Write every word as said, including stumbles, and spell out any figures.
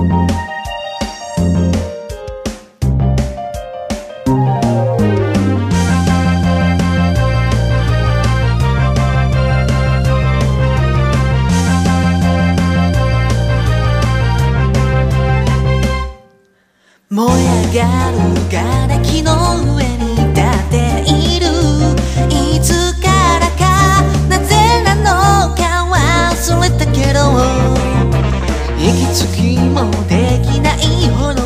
燃え上がる瓦礫の上に立っている。いつからかなぜなのか忘れたけど、息継ぎもできないほど